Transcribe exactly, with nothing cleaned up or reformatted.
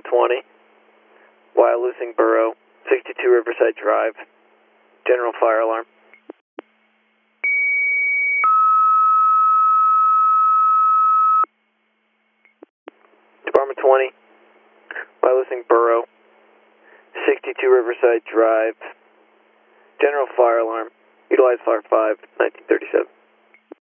twenty, Wyalusing Borough, sixty-two Riverside Drive, general fire alarm. Department twenty, Wyalusing Borough, sixty-two Riverside Drive, general fire alarm, utilize fire five, nineteen thirty-seven.